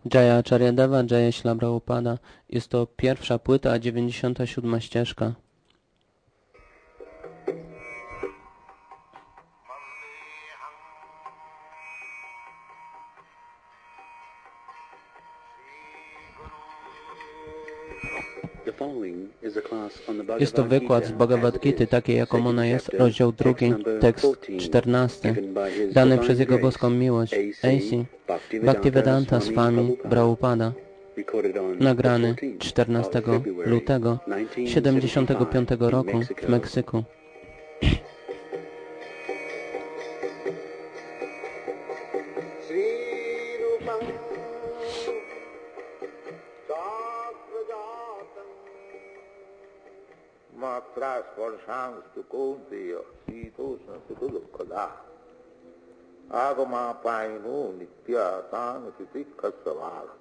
Jaya Acharyadeva, Jaya Śrīla Prabhupada. Jest to pierwsza płyta, 97 ścieżka. Jest to wykład z Bhagavad Gity, takiej jaką ona jest, rozdział 2, tekst 14, dany przez Jego boską miłość, A.C. Bhaktivedanta Swami Prabhupada, nagrany 14 lutego 75 roku w Meksyku. Matra sparshangstu kaunteya sitosna sukadukkhada agama painu nitya tanasitikkhasavāga.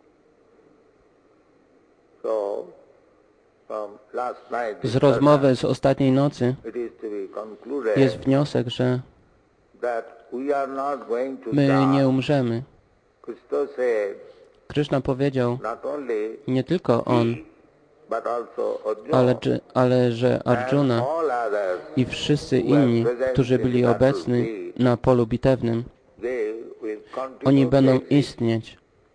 So, last night Z rozmowy z ostatniej nocy it is to be concluded jest wniosek, że that we are not going to my nie die. umrzemy. Krishna said, Krishna powiedział, not only nie tylko on, but also Arjuna ale że Arjuna and all others, i wszyscy inni, którzy byli obecni na polu bitewnym, they will continue oni będą to exist. istnieć.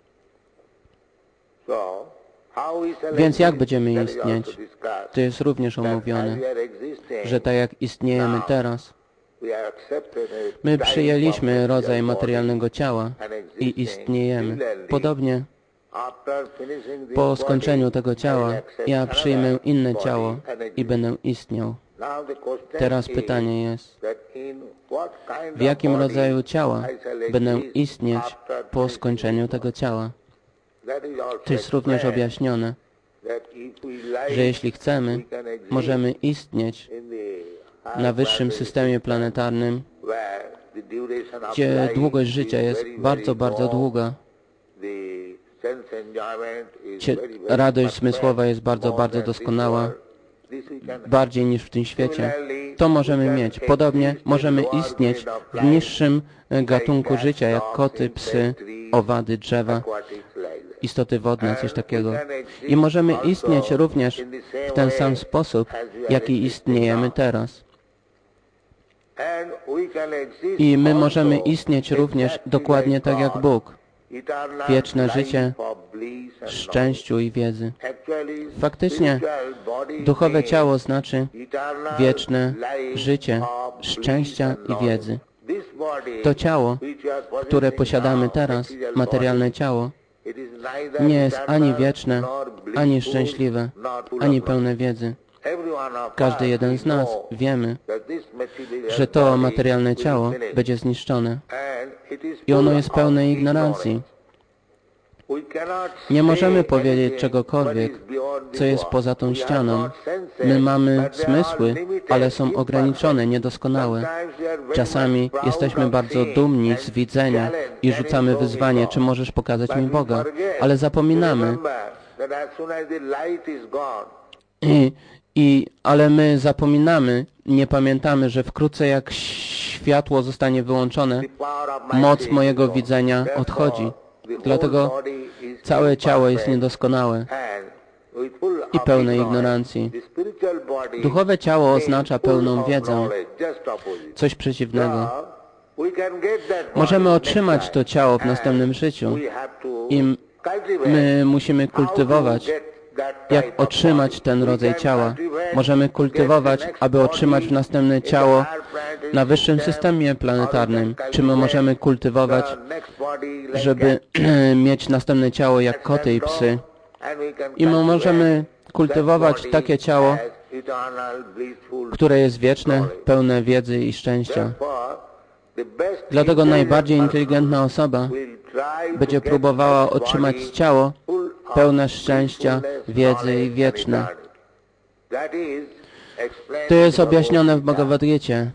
So, how we shall Więc jak exist, będziemy that is also istnieć? discussed. To jest również That as omówione, we are existing, że tak jak istniejemy teraz, we are accepted a my type przyjęliśmy of rodzaj material materialnego ciała and existing i istniejemy. similarly. Podobnie After finishing this po skończeniu body, tego I ciała accept ja another przyjmę inne body ciało and i exist. będę istniał. Now the question Teraz is pytanie jest, that in what kind w jakim of body rodzaju ciała I shall będę exist istnieć after po finishing skończeniu this tego body. ciała. That is also To jest również explained objaśnione, that if we like, że jeśli chcemy, we can exist możemy istnieć in the na wyższym systemie planetarnym, where the duration of gdzie life długość is życia jest very, bardzo, very bardzo long. długa, The sense enjoyment is gdzie very, very radość perfect, zmysłowa jest bardzo, more bardzo than this doskonała, world. This we can have. bardziej niż w tym świecie. To możemy mieć. Podobnie możemy istnieć w niższym gatunku życia, jak koty, psy, owady, drzewa, istoty wodne, coś takiego. I możemy istnieć również w ten sam sposób, jaki istniejemy teraz. I my możemy istnieć również dokładnie tak jak Bóg. Wieczne życie, szczęściu i wiedzy. Faktycznie duchowe ciało znaczy wieczne życie, szczęścia i wiedzy. To ciało, które posiadamy teraz, materialne ciało, nie jest ani wieczne, ani szczęśliwe, ani pełne wiedzy. Każdy jeden z nas wiemy, że to materialne ciało będzie zniszczone i ono jest pełne ignorancji. Nie możemy powiedzieć czegokolwiek, co jest poza tą ścianą. My mamy zmysły, ale są ograniczone, niedoskonałe. Czasami jesteśmy bardzo dumni z widzenia i rzucamy wyzwanie, czy możesz pokazać mi Boga, ale zapominamy. Ale my zapominamy, nie pamiętamy, że wkrótce jak światło zostanie wyłączone, moc mojego widzenia odchodzi. Dlatego całe ciało jest niedoskonałe i pełne ignorancji. Duchowe ciało oznacza pełną wiedzę, coś przeciwnego. Możemy otrzymać to ciało w następnym życiu i my musimy kultywować, jak otrzymać ten rodzaj ciała. Możemy kultywować, aby otrzymać następne ciało na wyższym systemie planetarnym. Czy my możemy kultywować, żeby mieć następne ciało jak koty i psy? I my możemy kultywować takie ciało, które jest wieczne, pełne wiedzy i szczęścia. Dlatego najbardziej inteligentna osoba będzie próbowała otrzymać ciało pełne szczęścia, wiedzy i wieczne. To jest objaśnione w Bhagavad Gicie.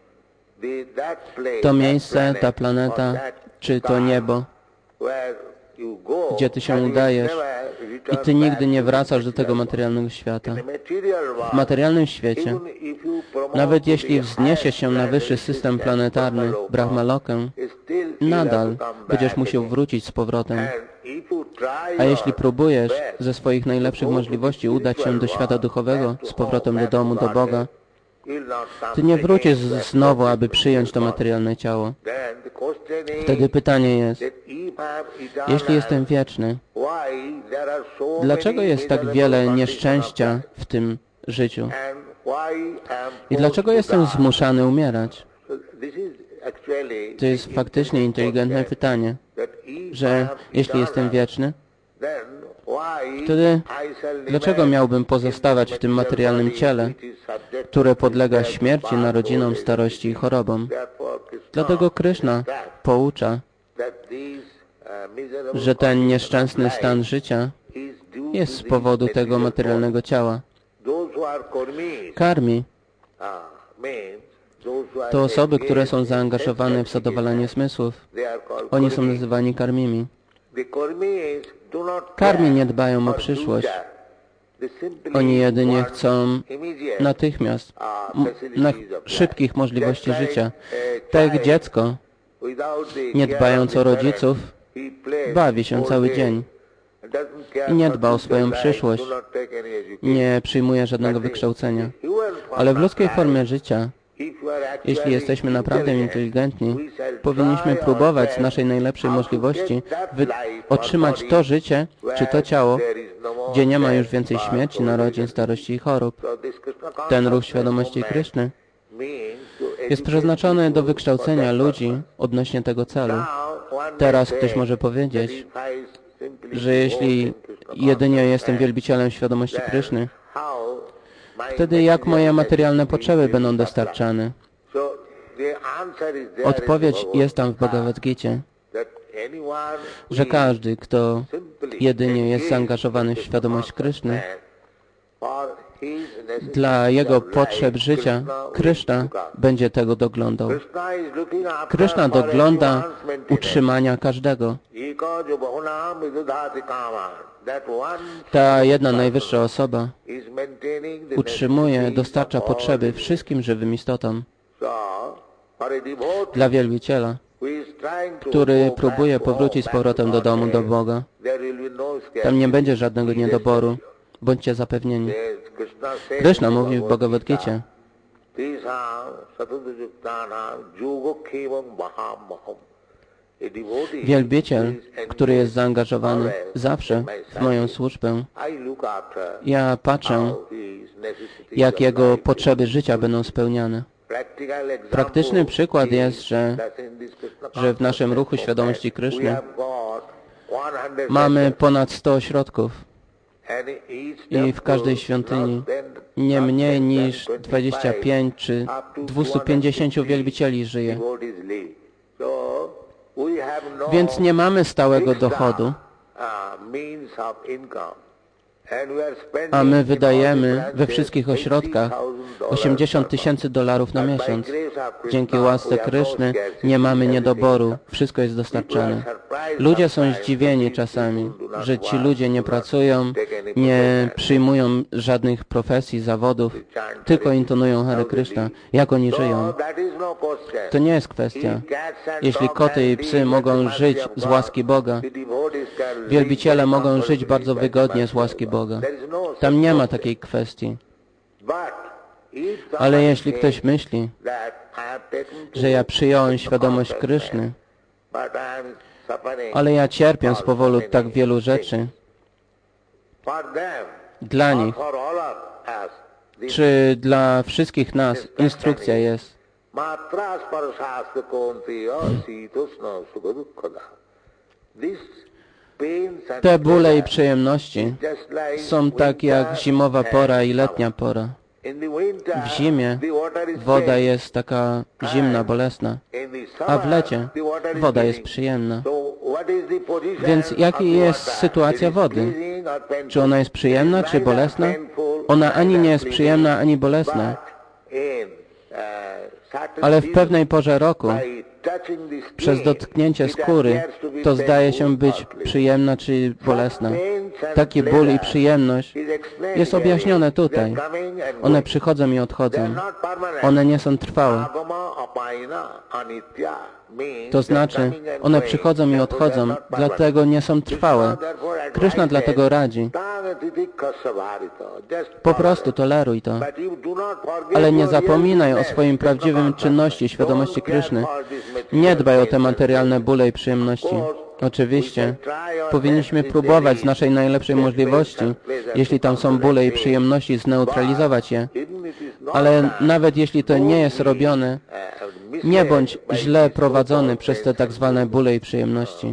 To miejsce, ta planeta, czy to niebo, gdzie Ty się udajesz i Ty nigdy nie wracasz do tego materialnego świata. W materialnym świecie, nawet jeśli wzniesiesz się na wyższy system planetarny, Brahmalokę, nadal będziesz musiał wrócić z powrotem. A jeśli próbujesz ze swoich najlepszych możliwości udać się do świata duchowego, z powrotem do domu, do Boga, Ty nie wrócisz znowu, aby przyjąć to materialne ciało. Wtedy pytanie jest, jeśli jestem wieczny, dlaczego jest tak wiele nieszczęścia w tym życiu? I dlaczego jestem zmuszany umierać? To jest faktycznie inteligentne pytanie, że jeśli jestem wieczny, wtedy dlaczego miałbym pozostawać w tym materialnym ciele, które podlega śmierci, narodzinom, starości i chorobom? Dlatego Kryszna poucza, że ten nieszczęsny stan życia jest z powodu tego materialnego ciała. Karmi to osoby, które są zaangażowane w zadowalanie zmysłów. Oni są nazywani karmimi. Karmi nie dbają o przyszłość. Oni jedynie chcą natychmiast szybkich możliwości życia. Tak jak dziecko, nie dbając o rodziców, bawi się cały dzień i nie dba o swoją przyszłość, nie przyjmuje żadnego wykształcenia. Ale w ludzkiej formie życia, jeśli jesteśmy naprawdę inteligentni, powinniśmy próbować z naszej najlepszej możliwości otrzymać to życie, czy to ciało, gdzie nie ma już więcej śmierci, narodzin, starości i chorób. Ten ruch świadomości Kryszny jest przeznaczony do wykształcenia ludzi odnośnie tego celu. Teraz ktoś może powiedzieć, że jeśli jedynie jestem wielbicielem świadomości Kryszny, wtedy jak moje materialne potrzeby będą dostarczane? Odpowiedź jest tam w Bhagavad Gicie, że każdy, kto jedynie jest zaangażowany w świadomość Kryszny, dla jego potrzeb życia Kryszna będzie tego doglądał. Kryszna dogląda utrzymania każdego. Ta jedna najwyższa osoba utrzymuje, dostarcza potrzeby wszystkim żywym istotom. Dla wielbiciela, który próbuje powrócić z powrotem do domu, do Boga, tam nie będzie żadnego niedoboru. Bądźcie zapewnieni. Kryszna mówi w Bhagavad Gicie, wielbiciel, który jest zaangażowany zawsze w moją służbę, ja patrzę, jak jego potrzeby życia będą spełniane. Praktyczny przykład jest, że w naszym ruchu świadomości Kryszny mamy ponad 100 ośrodków i w każdej świątyni nie mniej niż 25 czy 250 wielbicieli żyje. Więc nie mamy stałego dochodu, a my wydajemy we wszystkich ośrodkach $80,000 na miesiąc. Dzięki łasce Kryszny nie mamy niedoboru, wszystko jest dostarczane. Ludzie są zdziwieni czasami, że ci ludzie nie pracują, nie przyjmują żadnych profesji, zawodów, tylko intonują Hare Kryszna. Jak oni żyją? To nie jest kwestia. Jeśli koty i psy mogą żyć z łaski Boga, wielbiciele mogą żyć bardzo wygodnie z łaski Boga. Tam nie ma takiej kwestii. Ale jeśli ktoś myśli, że ja przyjąłem świadomość Kryszny, ale ja cierpię z powodu tak wielu rzeczy, dla nich, czy dla wszystkich nas instrukcja jest, te bóle i przyjemności są tak jak zimowa pora i letnia pora. W zimie woda jest taka zimna, bolesna, a w lecie woda jest przyjemna. Więc jaka jest sytuacja wody? Czy ona jest przyjemna, czy bolesna? Ona ani nie jest przyjemna, ani bolesna. Ale w pewnej porze roku, Przez dotknięcie skóry to zdaje się być przyjemna czy bolesna. Taki ból i przyjemność jest objaśnione tutaj. One przychodzą i odchodzą. One nie są trwałe. To znaczy, one przychodzą i odchodzą, dlatego nie są trwałe. Kryszna dlatego radzi. Po prostu toleruj to. Ale nie zapominaj o swoim prawdziwym czynności świadomości Kryszny. Nie dbaj o te materialne bóle i przyjemności. Oczywiście, powinniśmy próbować z naszej najlepszej możliwości, jeśli tam są bóle i przyjemności, zneutralizować je. Ale nawet jeśli to nie jest robione, nie bądź źle prowadzony przez te tak zwane bóle i przyjemności.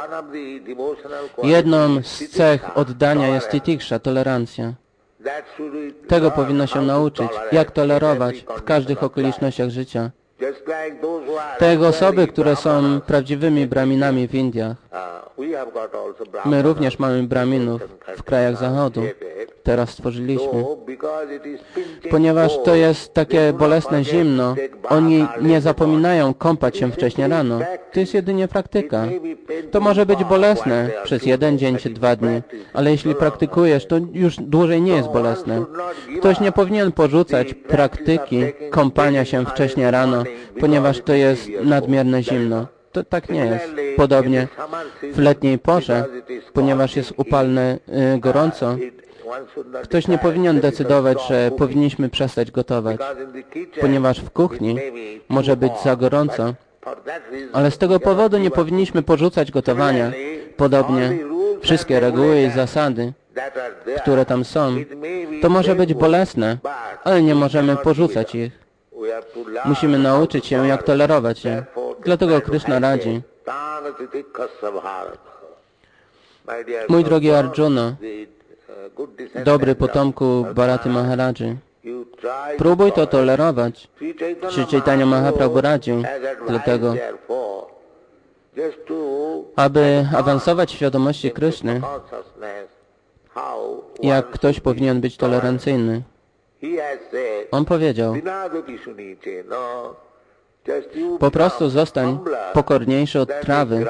Jedną z cech oddania jest titiksha, tolerancja. Tego powinno się nauczyć, jak tolerować w każdych okolicznościach życia. Te osoby, które są prawdziwymi braminami w Indiach. My również mamy braminów w krajach Zachodu. Teraz stworzyliśmy. Ponieważ to jest takie bolesne zimno, oni nie zapominają kąpać się wcześniej rano. To jest jedynie praktyka. To może być bolesne przez 1 dzień czy 2 dni, ale jeśli praktykujesz, to już dłużej nie jest bolesne. Ktoś nie powinien porzucać praktyki kąpania się wcześniej rano, ponieważ to jest nadmierne zimno. To tak nie jest. Podobnie w letniej porze, ponieważ jest upalne gorąco, ktoś nie powinien decydować, że powinniśmy przestać gotować, ponieważ w kuchni może być za gorąco, ale z tego powodu nie powinniśmy porzucać gotowania. Podobnie wszystkie reguły i zasady, które tam są, to może być bolesne, ale nie możemy porzucać ich. Musimy nauczyć się, jak tolerować je. Dlatego Kryszna radzi. Mój drogi Arjuna, dobry potomku Bharati Maharadży, próbuj to tolerować. Sri Chaitanya Mahaprabhu radził, dlatego, aby awansować w świadomości Kryszny, jak ktoś powinien być tolerancyjny. On powiedział, po prostu zostań pokorniejszy od trawy.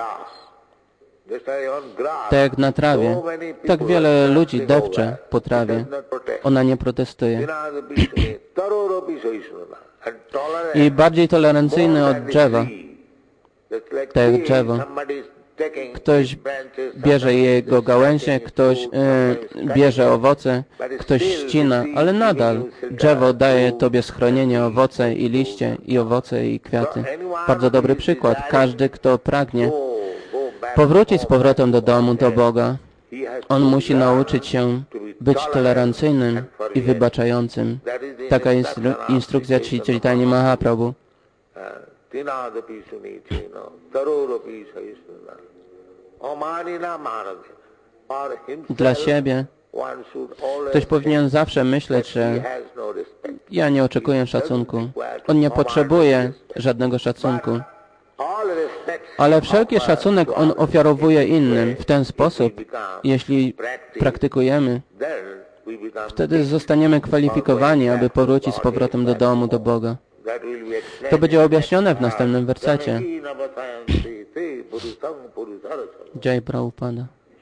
Tak jak na trawie. Tak wiele ludzi depcze po trawie. Ona nie protestuje. I bardziej tolerancyjny od drzewa. Tak jak drzewo. Ktoś bierze jego gałęzie, ktoś bierze owoce, ktoś ścina, ale nadal drzewo daje tobie schronienie, owoce i liście, i owoce i kwiaty. Bardzo dobry przykład. Każdy, kto pragnie powrócić z powrotem do domu, do Boga, on musi nauczyć się być tolerancyjnym i wybaczającym. Taka jest instrukcja Sri Chaitanya Mahaprabhu. Dla siebie ktoś powinien zawsze myśleć, że ja nie oczekuję szacunku. On nie potrzebuje żadnego szacunku. Ale wszelki szacunek on ofiarowuje innym w ten sposób, jeśli praktykujemy, wtedy zostaniemy kwalifikowani, aby powrócić z powrotem do domu, do Boga. To będzie objaśnione w następnym wersecie. Jai Prabhupada.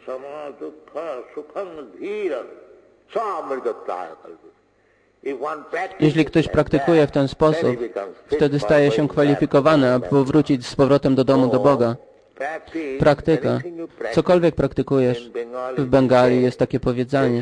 Jeśli ktoś praktykuje w ten sposób, wtedy staje się kwalifikowany, aby powrócić z powrotem do domu, do Boga. Praktyka. Cokolwiek praktykujesz. W Bengali jest takie powiedzenie.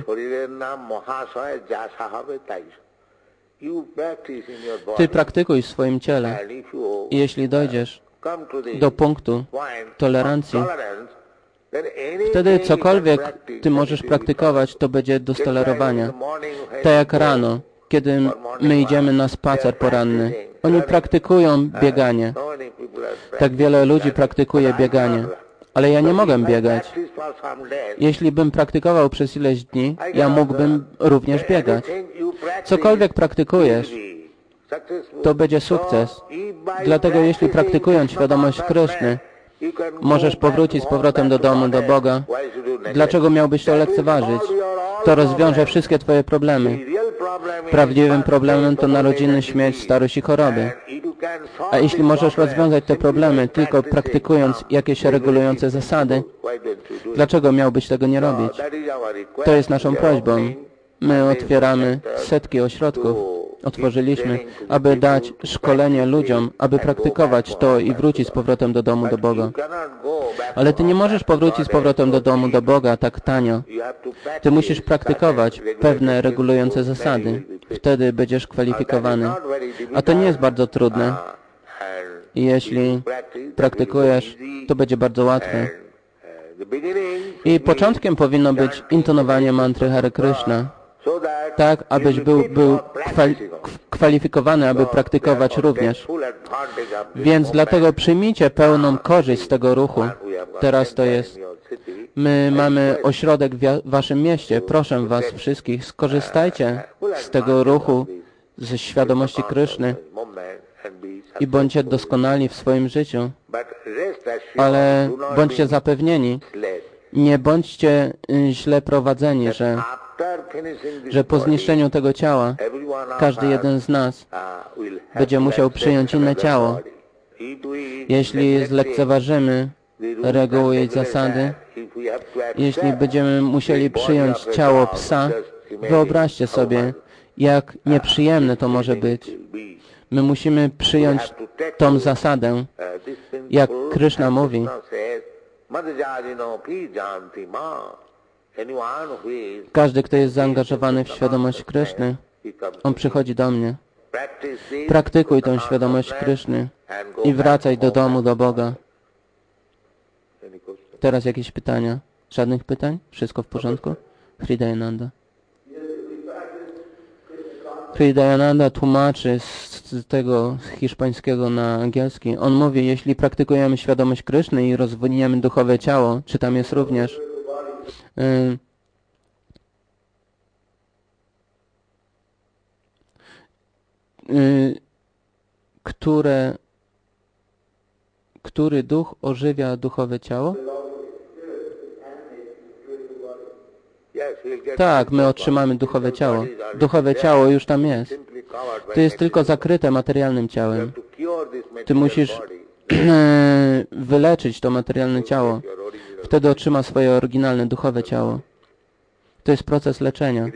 Ty praktykuj w swoim ciele. I jeśli dojdziesz do punktu tolerancji, wtedy cokolwiek ty możesz praktykować, to będzie do stolerowania. Tak jak rano, kiedy my idziemy na spacer poranny. Oni praktykują bieganie. Tak wiele ludzi praktykuje bieganie. Ale ja nie mogę biegać. Jeśli bym praktykował przez ileś dni, ja mógłbym również biegać. Cokolwiek praktykujesz, to będzie sukces. Dlatego jeśli praktykując świadomość Kryszny, możesz powrócić z powrotem do domu, do Boga, dlaczego miałbyś to lekceważyć? To rozwiąże wszystkie twoje problemy. Prawdziwym problemem to narodziny, śmierć, starość i choroby. A jeśli możesz rozwiązać te problemy tylko praktykując jakieś regulujące zasady, dlaczego miałbyś tego nie robić? To jest naszą prośbą. My otwieramy setki ośrodków. Otworzyliśmy, aby dać szkolenie ludziom, aby praktykować to i wrócić z powrotem do domu do Boga. Ale Ty nie możesz powrócić z powrotem do domu do Boga tak tanio. Ty musisz praktykować pewne regulujące zasady. Wtedy będziesz kwalifikowany. A to nie jest bardzo trudne. I jeśli praktykujesz, to będzie bardzo łatwe. I początkiem powinno być intonowanie mantry Hare Krishna, tak abyś był kwalifikowany, aby praktykować również. Więc dlatego przyjmijcie pełną korzyść z tego ruchu. Teraz to jest. My mamy ośrodek w waszym mieście. Proszę was wszystkich, skorzystajcie z tego ruchu, ze świadomości Kryszny i bądźcie doskonali w swoim życiu. Ale bądźcie zapewnieni, nie bądźcie źle prowadzeni, że po zniszczeniu tego ciała każdy jeden z nas będzie musiał przyjąć inne ciało. Jeśli zlekceważymy reguły i zasady, jeśli będziemy musieli przyjąć ciało psa, wyobraźcie sobie, jak nieprzyjemne to może być. My musimy przyjąć tą zasadę, jak Kryszna mówi. Każdy, kto jest zaangażowany w świadomość Kryszny, on przychodzi do mnie. Praktykuj tą świadomość Kryszny i wracaj do domu, do Boga. Teraz jakieś pytania? Żadnych pytań? Wszystko w porządku? Hridayananda. Hridayananda tłumaczy z tego hiszpańskiego na angielski. On mówi, jeśli praktykujemy świadomość Kryszny i rozwiniemy duchowe ciało, czy tam jest również który duch ożywia duchowe ciało? Tak, my otrzymamy duchowe ciało. Duchowe ciało już tam jest. To jest tylko zakryte materialnym ciałem. Ty musisz wyleczyć to materialne ciało. Wtedy otrzyma swoje oryginalne duchowe ciało. To jest proces leczenia.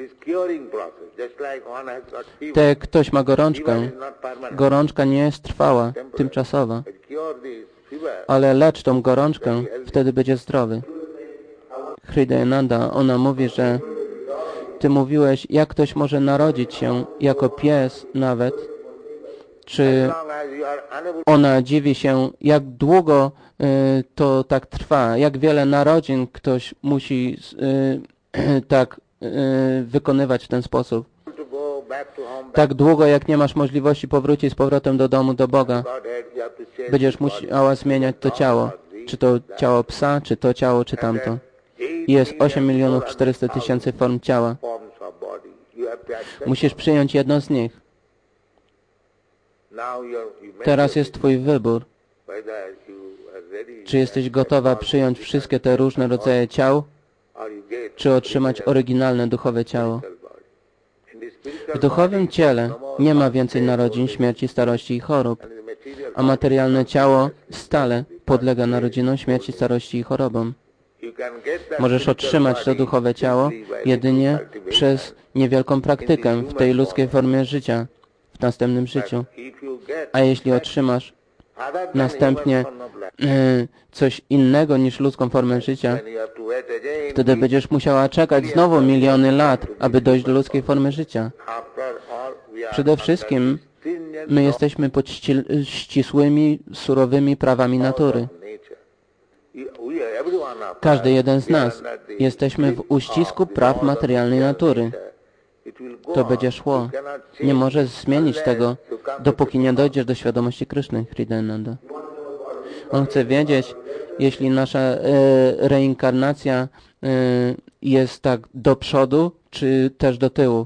Tak jak ktoś ma gorączkę, gorączka nie jest trwała, tymczasowa. Ale lecz tą gorączkę, wtedy będzie zdrowy. Hridayananda, ona mówi, że Ty mówiłeś, jak ktoś może narodzić się jako pies nawet, czy ona dziwi się, jak długo to tak trwa, jak wiele narodzin ktoś musi tak wykonywać w ten sposób. Tak długo, jak nie masz możliwości powrócić z powrotem do domu, do Boga, będziesz musiała zmieniać to ciało. Czy to ciało psa, czy to ciało, czy tamto. Jest 8.400.000 form ciała. Musisz przyjąć jedno z nich. Teraz jest Twój wybór. Czy jesteś gotowa przyjąć wszystkie te różne rodzaje ciał, czy otrzymać oryginalne duchowe ciało? W duchowym ciele nie ma więcej narodzin, śmierci, starości i chorób, a materialne ciało stale podlega narodzinom, śmierci, starości i chorobom. Możesz otrzymać to duchowe ciało jedynie przez niewielką praktykę w tej ludzkiej formie życia, w następnym życiu. A jeśli otrzymasz następnie coś innego niż ludzką formę życia, wtedy będziesz musiała czekać znowu miliony lat, aby dojść do ludzkiej formy życia. Przede wszystkim my jesteśmy pod ścisłymi, surowymi prawami natury. Każdy jeden z nas jesteśmy w uścisku praw materialnej natury. To będzie szło. Nie możesz zmienić tego, dopóki nie dojdziesz do świadomości Kryszny, Hridayananda. On chce wiedzieć, jeśli nasza reinkarnacja jest tak do przodu, czy też do tyłu.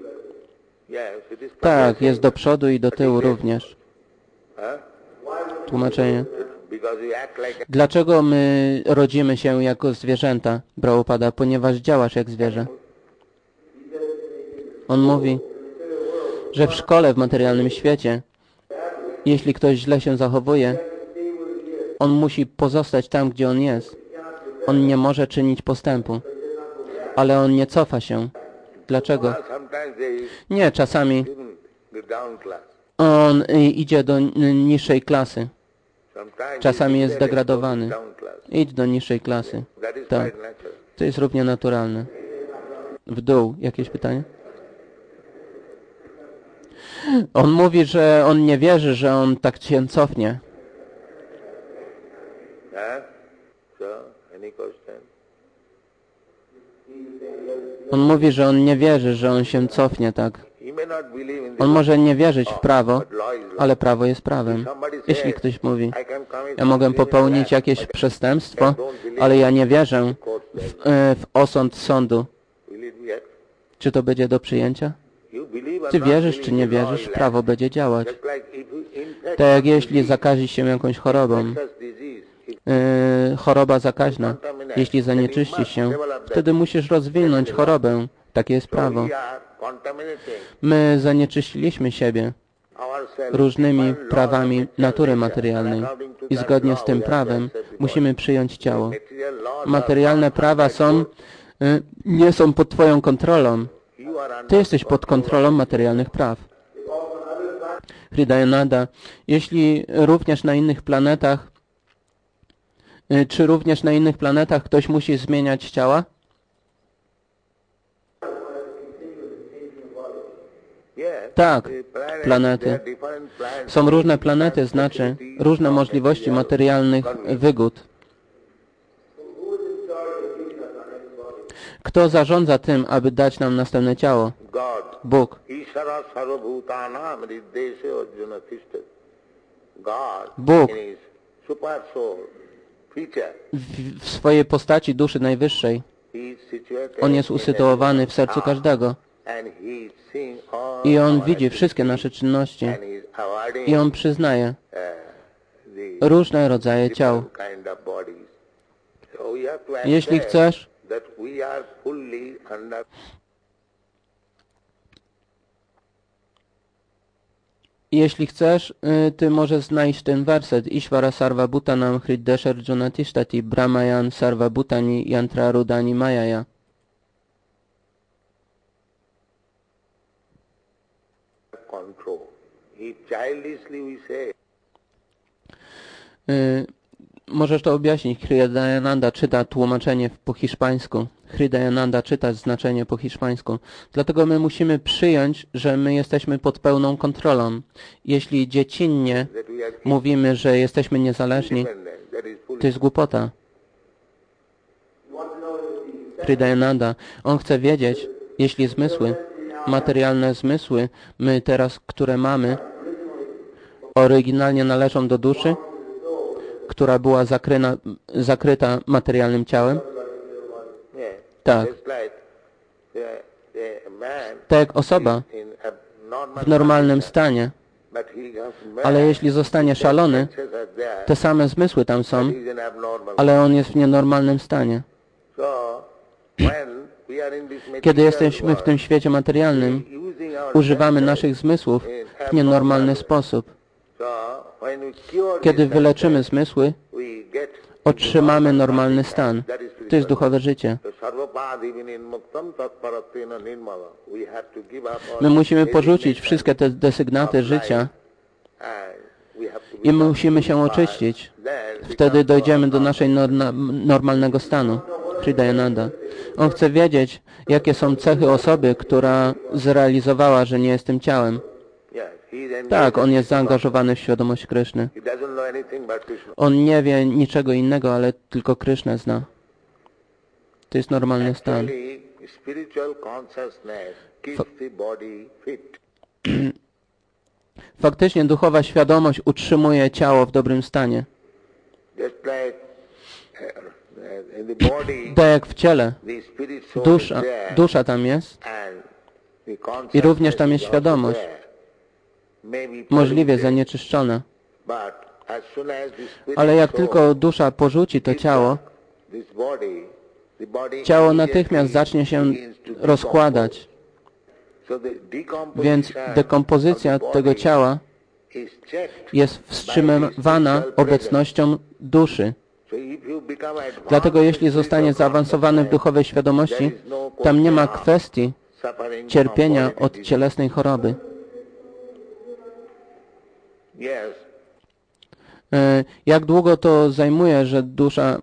Tak, jest do przodu i do tyłu również. Tłumaczenie. Dlaczego my rodzimy się jako zwierzęta, Prabhupada? Ponieważ działasz jak zwierzę. On mówi, że w szkole, w materialnym świecie Jeśli ktoś źle się zachowuje, on musi pozostać tam, gdzie on jest. On nie może czynić postępu. Ale on nie cofa się. Dlaczego? Nie, czasami on idzie do niższej klasy. Czasami jest zdegradowany. Idź do niższej klasy. Tak. To jest równie naturalne. W dół. Jakieś pytanie? On mówi, że on nie wierzy, że on tak się cofnie. On mówi, że on nie wierzy, że on się cofnie tak. On może nie wierzyć w prawo, ale prawo jest prawem. Jeśli ktoś mówi, ja mogę popełnić jakieś przestępstwo, ale ja nie wierzę w osąd sądu. Czy to będzie do przyjęcia? Ty wierzysz, czy nie wierzysz, prawo będzie działać. Tak jak jeśli zakazi się jakąś chorobą, choroba zakaźna, jeśli zanieczyści się, wtedy musisz rozwinąć chorobę. Takie jest prawo. My zanieczyściliśmy siebie różnymi prawami natury materialnej i zgodnie z tym prawem musimy przyjąć ciało. Materialne prawa nie są pod Twoją kontrolą. Ty jesteś pod kontrolą materialnych praw. Hridayananda, jeśli również na innych planetach, czy również na innych planetach ktoś musi zmieniać ciała? Tak, planety. Są różne planety, znaczy różne możliwości materialnych wygód. Kto zarządza tym, aby dać nam następne ciało? Bóg. Bóg w swojej postaci duszy najwyższej. On jest usytuowany w sercu każdego. I On widzi wszystkie nasze czynności. I On przyznaje różne rodzaje ciał. Jeśli chcesz, ty możesz znaleźć ten werset. Ishvara sarva bhutanam hriddesha arjuna tishtati brahmayan sarva bhutani yantra rudani mayaya. Możesz to objaśnić. Hridayananda czyta tłumaczenie po hiszpańsku. Hridayananda czyta znaczenie po hiszpańsku. Dlatego my musimy przyjąć, że my jesteśmy pod pełną kontrolą. Jeśli dziecinnie mówimy, że jesteśmy niezależni, to jest głupota. Hridayananda, on chce wiedzieć, jeśli zmysły, materialne zmysły, my teraz, które mamy, oryginalnie należą do duszy, która była zakryta materialnym ciałem? Tak. Tak jak osoba w normalnym stanie, ale jeśli zostanie szalony, te same zmysły tam są, ale on jest w nienormalnym stanie. Kiedy jesteśmy w tym świecie materialnym, używamy naszych zmysłów w nienormalny sposób. Kiedy wyleczymy zmysły, otrzymamy normalny stan. To jest duchowe życie. My musimy porzucić wszystkie te desygnaty życia i musimy się oczyścić. Wtedy dojdziemy do naszej normalnego stanu. Hridayananda. On chce wiedzieć, jakie są cechy osoby, która zrealizowała, że nie jest tym ciałem. Tak, on jest zaangażowany w świadomość Kryszny. On nie wie niczego innego, ale tylko Krysznę zna. To jest normalny stan. Faktycznie duchowa świadomość utrzymuje ciało w dobrym stanie. Tak jak w ciele. Dusza tam jest i również tam jest świadomość. Możliwie zanieczyszczona. Ale jak tylko dusza porzuci to ciało, ciało natychmiast zacznie się rozkładać. Więc dekompozycja tego ciała is checked jest by wstrzymywana the spiritual obecnością duszy. presence. So if you become advanced Dlatego jeśli in zostanie spiritual zaawansowany w consciousness, duchowej there świadomości, is no tam nie ma question of kwestii suffering from cierpienia bodily od disease. cielesnej choroby. Yes, Jak długo to zajmuje, że dusza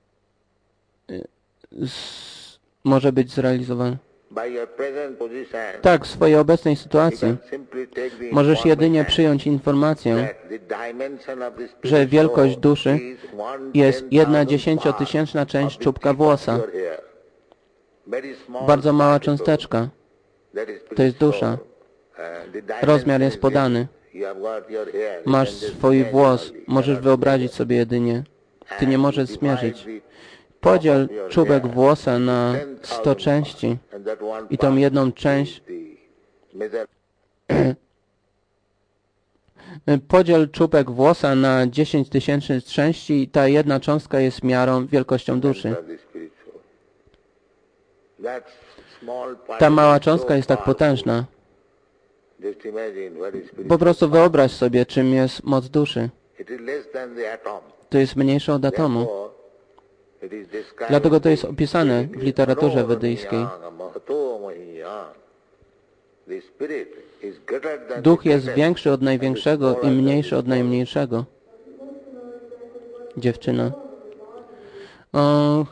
może być zrealizowana? by your present position, Tak, w swojej obecnej you sytuacji can simply take the możesz jedynie information przyjąć informację, that the dimension of the spirit że wielkość soul duszy is 1/10,000 jest 1/10,000 część of the czubka tip of włosa. your hair. Very small Bardzo mała particle, cząsteczka. that is spirit To jest dusza. soul. The dimension Rozmiar jest is podany. this. You have got your hair. You Masz can just swój imagine włos. only. Możesz Cannot wyobrazić measure. sobie jedynie. Ty nie And możesz you zmierzyć. divide the Podziel top of your czubek hair włosa na 10,000 100 części parts. And that one i tą part jedną is część the measure podziel czubek włosa na 10 000 części i ta jedna cząstka jest miarą wielkością duszy. of the spirit soul. That small Ta particle mała is cząstka so jest tak powerful. potężna. Just imagine what is spirit Po prostu soul. wyobraź sobie, czym jest moc duszy. It is less than the atom. To jest mniejsze od atomu. Therefore, it is described Dlatego to jest in opisane w literaturze wedyjskiej. The spirit is greater than Duch the jest greatest większy od największego and i smaller than mniejszy the od smallest. najmniejszego. Dziewczyna. O,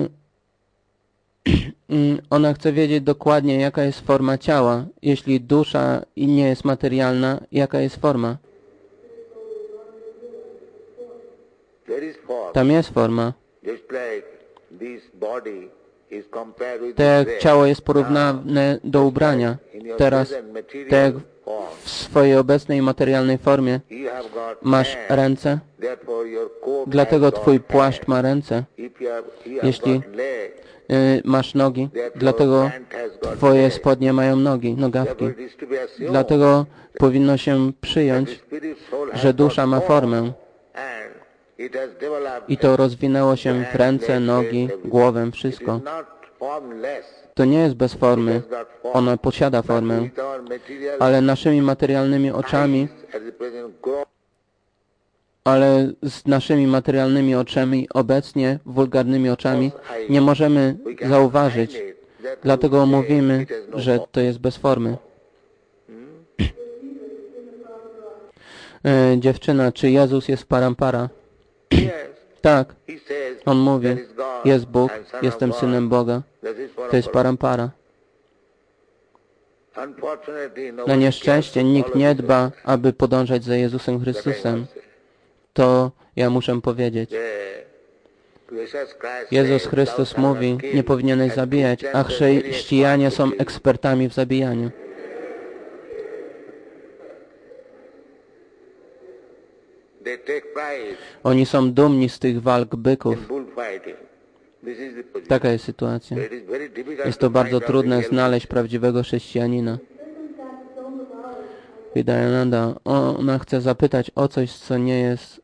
ona chce wiedzieć dokładnie, jaka jest forma ciała. Jeśli dusza nie jest materialna, jaka jest forma? There is form. Tam jest forma. Just like this body is compared with Tak the jak dress. ciało jest porównane do ubrania. In your Teraz, present material tak jak form, w swojej obecnej materialnej formie you have got masz hands, ręce, therefore your coat dlatego has got twój płaszcz hands. ma ręce. If you have Jeśli got leg, masz nogi, therefore dlatego pant has got twoje leg. spodnie mają nogi, nogawki. Therefore it is to be assumed Dlatego powinno się that the przyjąć, spirit soul has że dusza got ma form, formę and it has developed i to rozwinęło się w hands, ręce, legs, nogi, everything. głowę, It is wszystko. not formless. To nie jest bez It formy, has got form. ona posiada But formę, with our material ale naszymi materialnymi oczami, eyes at the present grow ale z naszymi materialnymi oczami, obecnie wulgarnymi oczami, nie możemy we can zauważyć. find it. Therefore Dlatego we say mówimy, it has no że form. to jest bez formy. Dziewczyna, czy Jezus jest parampara? Yes, Tak, he says, on mówi, there is God, jest Bóg, I'm son of jestem God. synem Boga. That is To jest parampara. Unfortunately, Na nobody nieszczęście cares to nikt follow nie Jesus. dba, aby podążać za Jezusem That I Chrystusem. must say. To ja muszę powiedzieć. Jesus Christ Jezus says, Chrystus "Thou shalt mówi, not kill", nie powinieneś and zabijać, a Christians are very chrześcijanie expert to są kill. ekspertami w zabijaniu. They take pride Oni są dumni z tych walk in byków. bullfighting. This is the position. Taka jest sytuacja. So it is very difficult Jest to to bardzo find out the trudne real znaleźć prawdziwego chrześcijanina. Vidayananda, ona chce zapytać o coś, co nie jest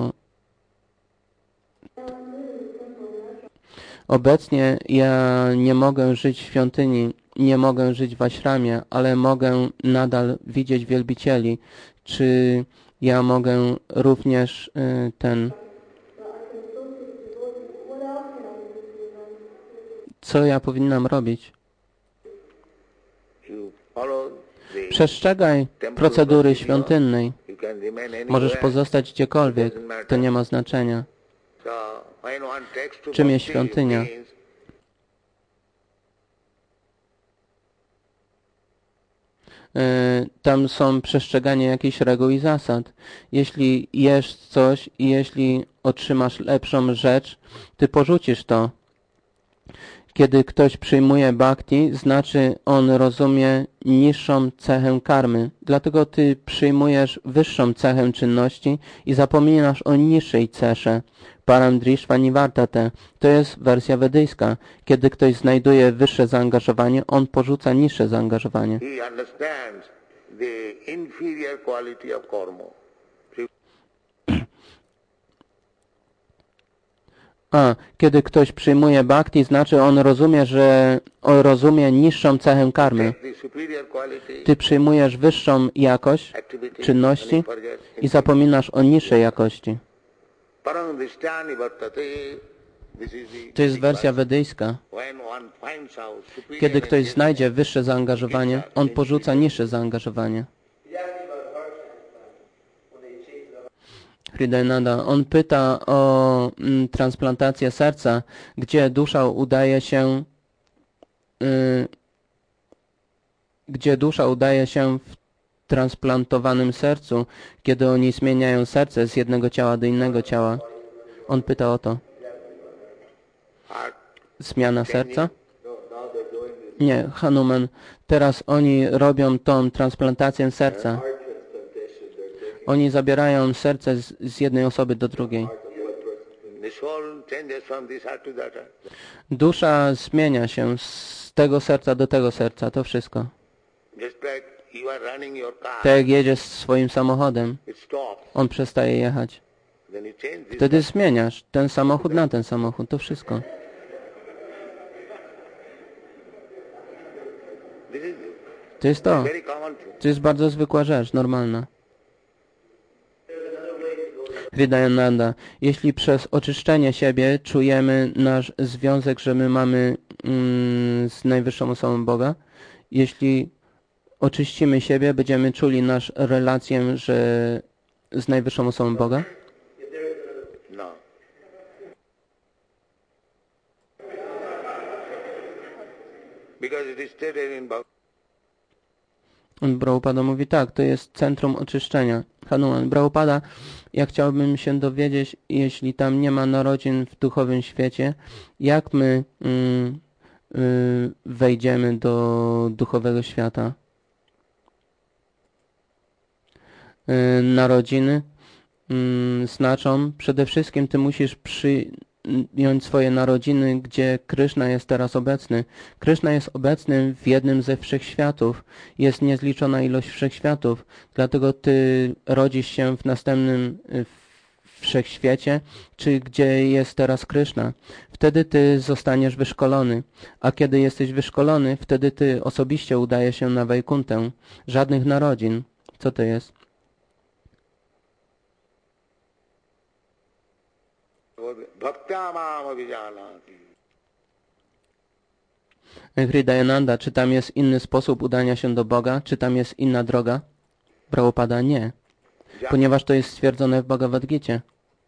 Obecnie ja nie mogę żyć w świątyni, nie mogę żyć w ashramie, ale mogę nadal widzieć wielbicieli. Czy ja mogę również co ja powinnam robić? You follow the Przestrzegaj procedury świątynnej. you can remain Możesz anywhere. pozostać gdziekolwiek, to nie ma znaczenia. So when one takes to Czym jest bhakti, świątynia? means Tam są przestrzeganie jakichś reguł i zasad. Jeśli jesz coś i jeśli otrzymasz lepszą rzecz, ty porzucisz to. Kiedy ktoś przyjmuje bhakti, znaczy on rozumie niższą cechę karmy. Dlatego ty przyjmujesz wyższą cechę czynności i zapominasz o niższej cesze. Paramdrishva nivartate. To jest wersja wedyjska. Kiedy ktoś znajduje wyższe zaangażowanie, on porzuca niższe zaangażowanie. he understands the inferior quality of karma. Kiedy ktoś przyjmuje bhakti, znaczy on rozumie, że on rozumie niższą cechę karmy. Ty przyjmujesz wyższą jakość czynności i zapominasz o niższej jakości. To jest wersja wedyjska. Kiedy ktoś znajdzie wyższe zaangażowanie, on porzuca niższe zaangażowanie. Hridayananda, on pyta o transplantację serca, gdzie dusza udaje się w transplantowanym sercu, kiedy oni zmieniają serce z jednego ciała do innego ciała. On pyta o to. Zmiana serca? Nie, Hanuman. Teraz oni robią tą transplantację serca. Oni zabierają serce z jednej osoby do drugiej. Dusza zmienia się z tego serca do tego serca, to wszystko. Tak jak jedziesz swoim samochodem, on przestaje jechać. Wtedy zmieniasz ten samochód na ten samochód, to wszystko. To jest to. To jest bardzo zwykła rzecz, normalna. Hridayananda, jeśli przez oczyszczenie siebie czujemy nasz związek, że my mamy z najwyższą osobą Boga, jeśli oczyścimy siebie, będziemy czuli naszą relację z najwyższą osobą Boga? Prabhupada mówi tak, to jest centrum oczyszczenia. Hanuman, Prabhupada, ja chciałbym się dowiedzieć, jeśli tam nie ma narodzin w duchowym świecie, jak my wejdziemy do duchowego świata? Narodziny znaczą, przede wszystkim ty musisz przyjąć swoje narodziny, gdzie Kryszna jest teraz obecny. Kryszna jest obecny w jednym ze wszechświatów. Jest niezliczona ilość wszechświatów. Dlatego ty rodzisz się w następnym wszechświecie, czy gdzie jest teraz Kryszna. Wtedy ty zostaniesz wyszkolony. A kiedy jesteś wyszkolony, wtedy ty osobiście udajesz się na Wajkuntę. Żadnych narodzin. Co to jest? Hridayananda, czy tam jest inny sposób udania się do Boga? Czy tam jest inna droga? Prabhupada, nie. Ponieważ to jest stwierdzone w Bhagavad Gicie.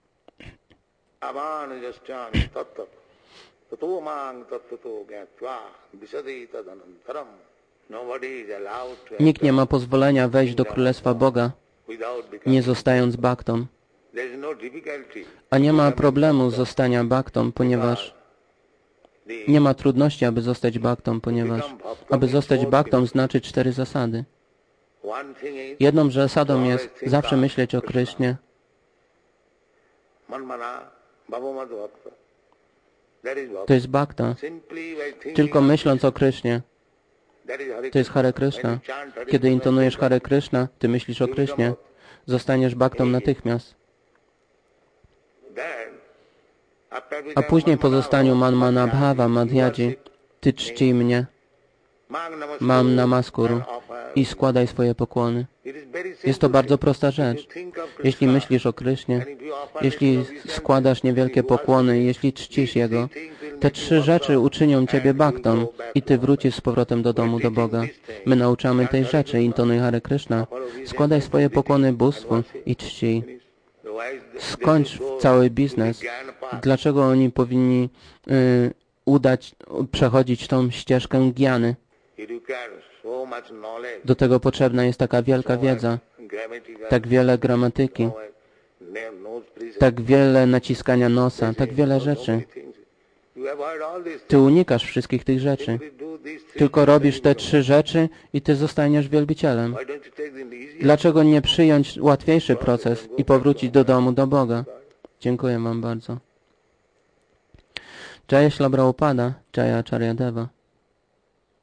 Nikt nie ma pozwolenia wejść do Królestwa Boga, nie zostając Bhaktą. A nie ma problemu zostania Bhaktą, ponieważ nie ma trudności, aby zostać Bhaktą, ponieważ aby zostać Bhaktą znaczy 4 zasady. Jedną zasadą jest zawsze myśleć o Krysznie. To jest Bhakta. Tylko myśląc o Krysznie. To jest Hare Krishna. Kiedy intonujesz Hare Krishna, ty myślisz o Krysznie. Zostaniesz Bhaktą natychmiast. A później po zostaniu Manmana Bhava Madhyadzi, ty czcij mnie, mam namaskuru i składaj swoje pokłony. Jest to bardzo prosta rzecz. Jeśli myślisz o Krysznie, jeśli składasz niewielkie pokłony, jeśli czcisz Jego, te 3 rzeczy uczynią ciebie Bhaktą i ty wrócisz z powrotem do domu, do Boga. My nauczamy tej rzeczy, intonuj Hare Krishna, składaj swoje pokłony bóstwu i czcij. Skończ cały biznes. Dlaczego oni powinni przechodzić tą ścieżkę gjany? Do tego potrzebna jest taka wielka wiedza, tak wiele gramatyki, tak wiele naciskania nosa, tak wiele rzeczy. Ty unikasz wszystkich tych rzeczy. Tylko robisz te 3 rzeczy i ty zostaniesz wielbicielem. Dlaczego nie przyjąć łatwiejszy proces i powrócić do domu, do Boga? Dziękuję wam bardzo. Jaya Śla Prabhupada, Jaya Acharya Deva.